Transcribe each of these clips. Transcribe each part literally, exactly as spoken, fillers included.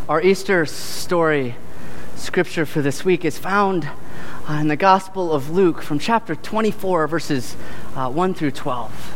Our Easter story scripture for this week is found uh, in the Gospel of Luke from chapter twenty-four, verses uh, one through twelve.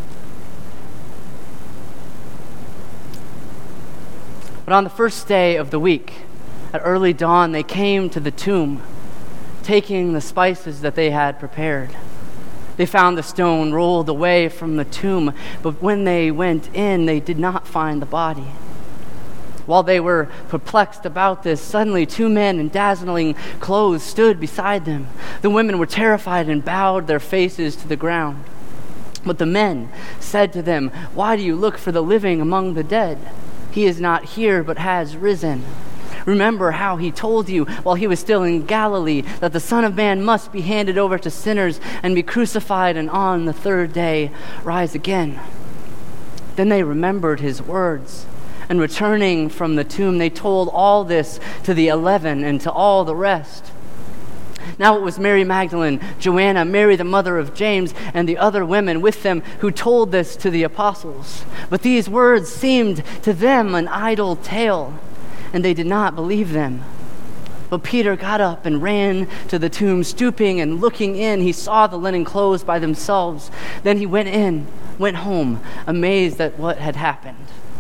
But on the first day of the week, at early dawn, they came to the tomb, taking the spices that they had prepared. They found the stone rolled away from the tomb, but when they went in, they did not find the body. While they were perplexed about this, suddenly two men in dazzling clothes stood beside them. The women were terrified and bowed their faces to the ground. But the men said to them, "Why do you look for the living among the dead? He is not here, but has risen. Remember how he told you while he was still in Galilee that the Son of Man must be handed over to sinners and be crucified and on the third day rise again." Then they remembered his words, and returning from the tomb, they told all this to the eleven and to all the rest. Now it was Mary Magdalene, Joanna, Mary the mother of James, and the other women with them who told this to the apostles. But these words seemed to them an idle tale, and they did not believe them. But Peter got up and ran to the tomb, stooping and looking in. He saw the linen clothes by themselves. Then he went in, went home, amazed at what had happened.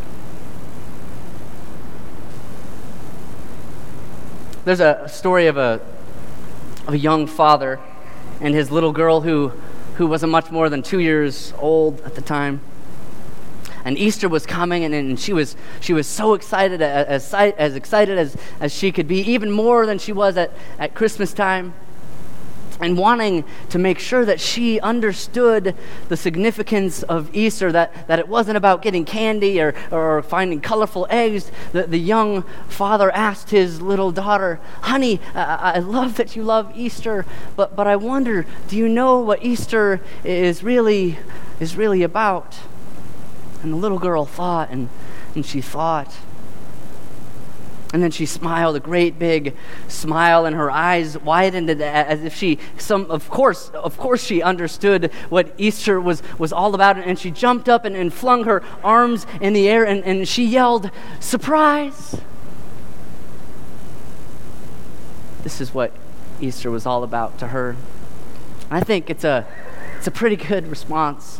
There's a story of a of a young father and his little girl who who wasn't much more than two years old at the time. And Easter was coming, and, and she was she was so excited, as as excited as, as she could be, even more than she was at, at Christmas time, and wanting to make sure that she understood the significance of Easter, that, that it wasn't about getting candy or, or finding colorful eggs. The, the young father asked his little daughter, "Honey, I, I love that you love Easter, but, but I wonder, do you know what Easter is really is really about?" And the little girl thought, and, and she thought. And then she smiled, a great big smile, and her eyes widened as if she, some, of course, of course she understood what Easter was, was all about. And she jumped up and, and flung her arms in the air, and, and she yelled, "Surprise!" This is what Easter was all about to her. I think it's a, it's a pretty good response.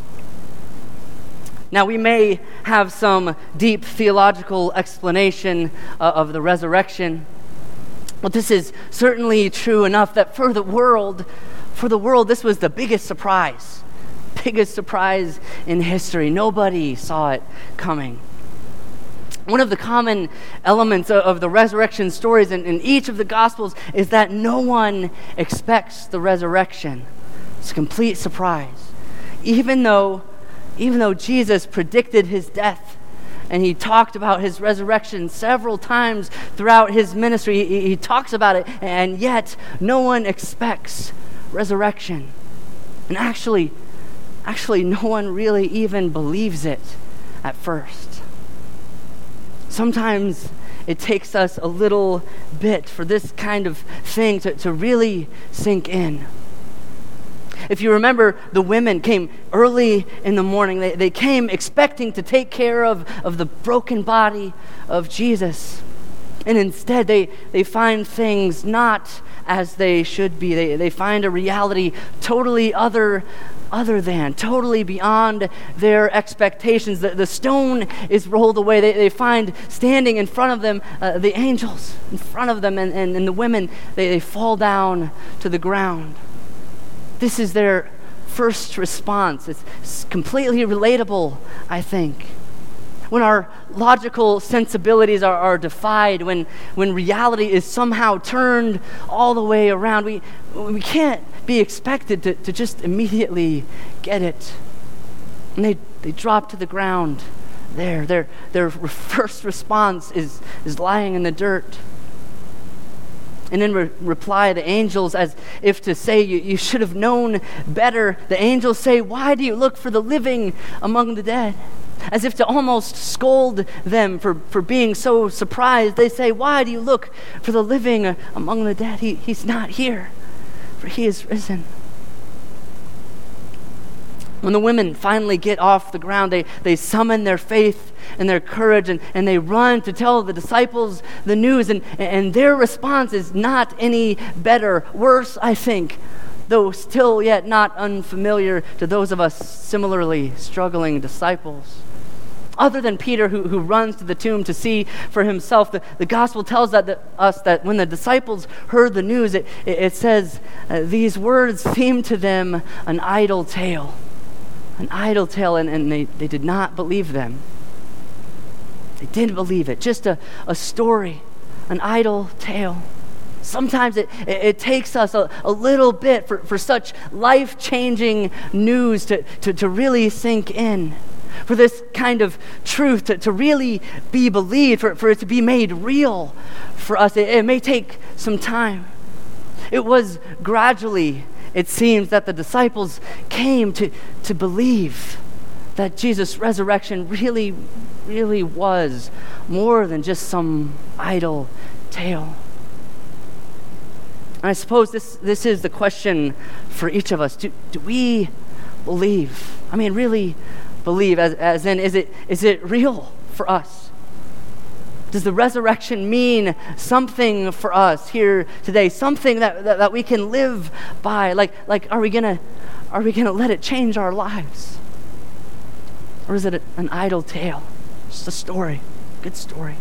Now, we may have some deep theological explanation uh, of the resurrection, but this is certainly true enough that for the world, for the world, this was the biggest surprise, biggest surprise in history. Nobody saw it coming. One of the common elements of, of the resurrection stories in, in each of the Gospels is that no one expects the resurrection. It's a complete surprise, even though Even though Jesus predicted his death and he talked about his resurrection several times throughout his ministry, he, he talks about it, and yet no one expects resurrection. And actually, actually no one really even believes it at first. Sometimes it takes us a little bit for this kind of thing to, to really sink in. If you remember, the women came early in the morning. They, they came expecting to take care of, of the broken body of Jesus. And instead, they, they find things not as they should be. They, they find a reality totally other, other than, totally beyond their expectations. The, the stone is rolled away. They, they find standing in front of them uh, the angels in front of them, and, and, and the women, they, they fall down to the ground. This is their first response. It's completely relatable, I think. When our logical sensibilities are, are defied, when, when reality is somehow turned all the way around, we, we can't be expected to, to just immediately get it. And they, they drop to the ground there. Their, their first response is, is lying in the dirt. And in re- reply, the angels, as if to say, you, you should have known better, the angels say, "Why do you look for the living among the dead?" As if to almost scold them for, for being so surprised. They say, "Why do you look for the living among the dead? He, he's not here, for he is risen." When the women finally get off the ground, they, they summon their faith and their courage, and, and they run to tell the disciples the news, and, and their response is not any better, worse, I think, though still yet not unfamiliar to those of us similarly struggling disciples. Other than Peter, who, who runs to the tomb to see for himself, the, the gospel tells that, that, us that when the disciples heard the news, it, it, it says, uh, these words seemed to them an idle tale. An idle tale, and, and they, they did not believe them. They didn't believe it. Just a, a story, an idle tale. Sometimes it, it, it takes us a, a little bit for, for such life-changing news to, to, to really sink in, for this kind of truth to, to really be believed, for, for it to be made real for us. It, it may take some time. It was gradually, it seems, that the disciples came to, to believe that Jesus' resurrection really, really was more than just some idle tale. And I suppose this, this is the question for each of us. Do, do we believe? I mean, really believe, as, as in, is it, is it real for us? Does the resurrection mean something for us here today? Something that, that, that we can live by? Like, like are we gonna are we gonna let it change our lives? Or is it a, an idle tale? Just a story, good story.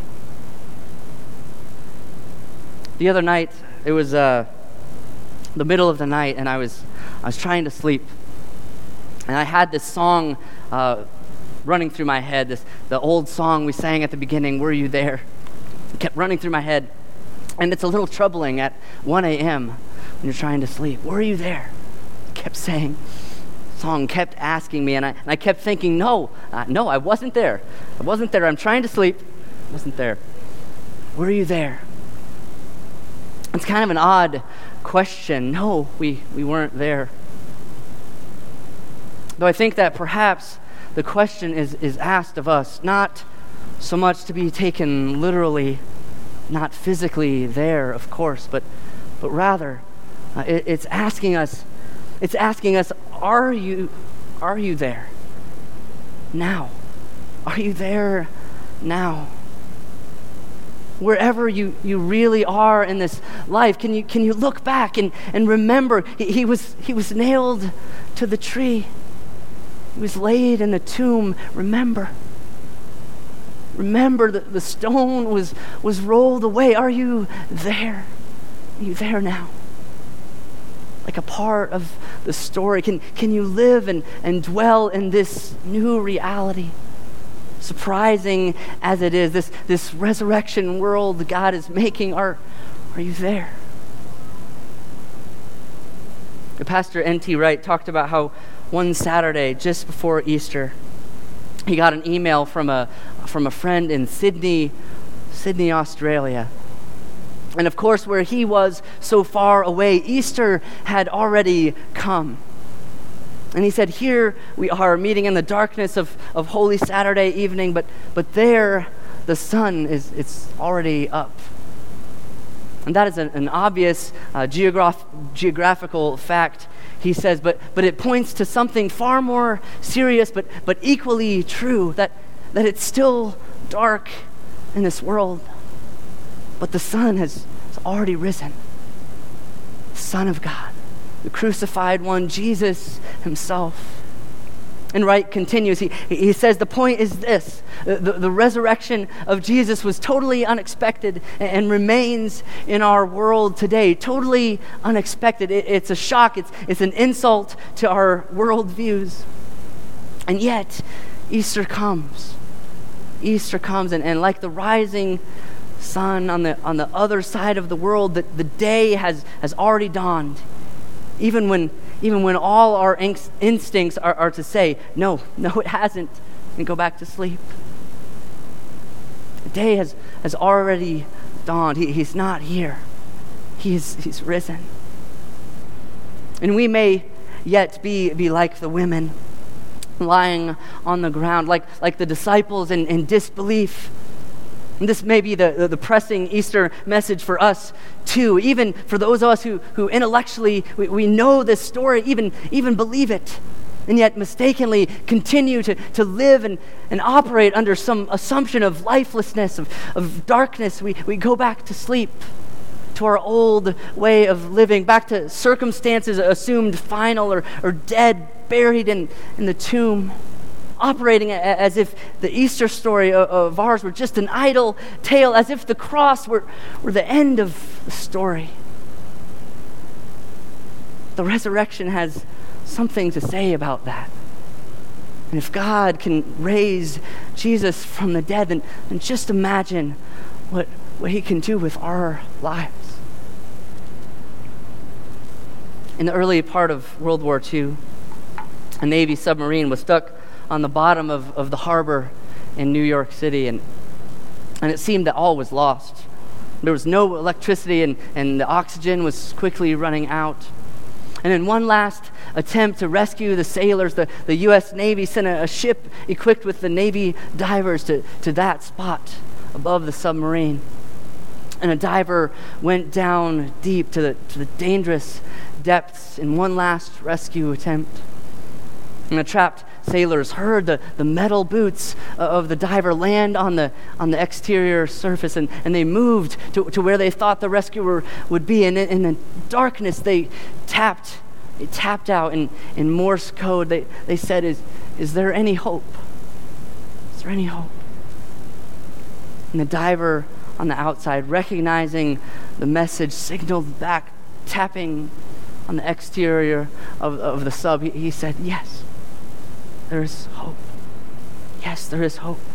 The other night, it was uh, the middle of the night, and I was I was trying to sleep, and I had this song uh, running through my head, this the old song we sang at the beginning, "Were You There?" It kept running through my head, and it's a little troubling at one a.m. when you're trying to sleep. "Were you there?" It kept saying. The song kept asking me, and I and I kept thinking, no, uh, no, I wasn't there. I wasn't there. I'm trying to sleep. I wasn't there. Were you there? It's kind of an odd question. No, we, we weren't there. Though I think that perhaps the question is, is asked of us, not so much to be taken literally, not physically there, of course, but but rather uh, it, it's asking us, it's asking us, are you are you there now? Are you there now? Wherever you, you really are in this life, can you can you look back and, and remember he, he was he was nailed to the tree. He was laid in the tomb. Remember. Remember that the stone was, was rolled away. Are you there? Are you there now? Like a part of the story. Can can you live and, and dwell in this new reality? Surprising as it is, this, this resurrection world God is making, are, are you there? The Pastor N T Wright talked about how one Saturday, just before Easter, he got an email from a from a friend in Sydney, Sydney, Australia. And of course, where he was so far away, Easter had already come. And he said, here we are meeting in the darkness of, of Holy Saturday evening, but but there the sun is it's already up. And that is an, an obvious uh, geograph- geographical fact, he says, but but it points to something far more serious, but but equally true, that, that it's still dark in this world, but the sun has, has already risen. The Son of God, the crucified one, Jesus himself. And Wright continues, he, he says, the point is this, the, the, the resurrection of Jesus was totally unexpected and, and remains in our world today, totally unexpected. It, it's a shock, it's, it's an insult to our worldviews. And yet, Easter comes. Easter comes, and, and like the rising sun on the on the other side of the world, the, the day has, has already dawned. Even when even when all our inst- instincts are, are to say, no, no, it hasn't, and go back to sleep. The day has, has already dawned. He, he's not here. He's, he's risen. And we may yet be, be like the women lying on the ground, like, like the disciples in, in disbelief. And this may be the, the, the pressing Easter message for us too, even for those of us who, who intellectually, we, we know this story, even, even believe it. and yet mistakenly continue to, to live and, and operate under some assumption of lifelessness, of, of darkness. We, we go back to sleep, to our old way of living, back to circumstances assumed final or, or dead, buried in, in the tomb, operating a, as if the Easter story of, of ours were just an idle tale, as if the cross were, were the end of the story. The resurrection has something to say about that. And if God can raise Jesus from the dead, then, then just imagine what, what he can do with our lives. In the early part of World War Two, a Navy submarine was stuck on the bottom of, of the harbor in New York City, and, and it seemed that all was lost. There was no electricity, and, and the oxygen was quickly running out. And in one last attempt to rescue the sailors, the, the U S Navy sent a, a ship equipped with the Navy divers to, to that spot above the submarine. And a diver went down deep to the, to the dangerous depths in one last rescue attempt. And the trapped sailors heard the, the metal boots of the diver land on the on the exterior surface, and, and they moved to, to where they thought the rescuer would be. And in, in the darkness, they tapped they tapped out in, in Morse code. They, they said, is, is there any hope? Is there any hope? And the diver on the outside, recognizing the message, signaled back, tapping on the exterior of, of the sub. He, he said, yes, there is hope. Yes, there is hope.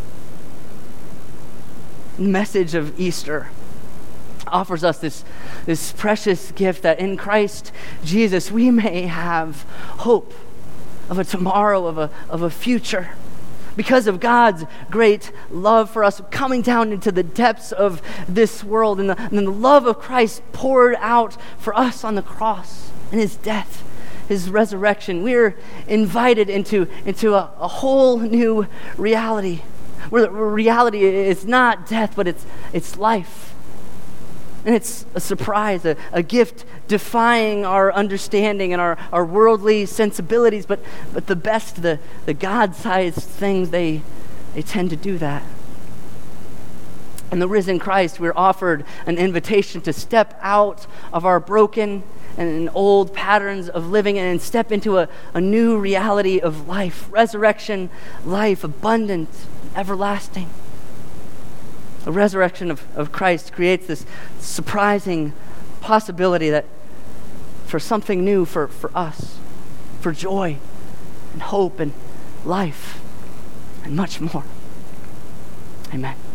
The message of Easter offers us this, this precious gift that in Christ Jesus we may have hope of a tomorrow, of a, of a future. Because of God's great love for us, coming down into the depths of this world, and the, and the love of Christ poured out for us on the cross, and his death, his resurrection, we're invited into, into a, a whole new reality, where, where reality is not death, but it's, it's life. And it's a surprise, a, a gift defying our understanding and our, our worldly sensibilities, but, but the best, the, the God-sized things, they, they tend to do that. In the risen Christ, we're offered an invitation to step out of our broken and old patterns of living and step into a, a new reality of life, resurrection, life, abundant, everlasting. The resurrection of, of Christ creates this surprising possibility that for something new for, for us, for joy and hope and life and much more. Amen.